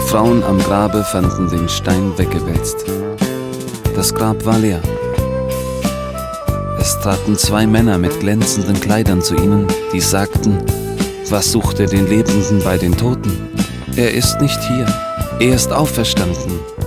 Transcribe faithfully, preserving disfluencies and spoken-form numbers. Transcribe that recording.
Frauen am Grabe fanden den Stein weggewälzt. Das Grab war leer. Es traten zwei Männer mit glänzenden Kleidern zu ihnen, die sagten: Was sucht ihr den Lebenden bei den Toten? Er ist nicht hier, er ist auferstanden.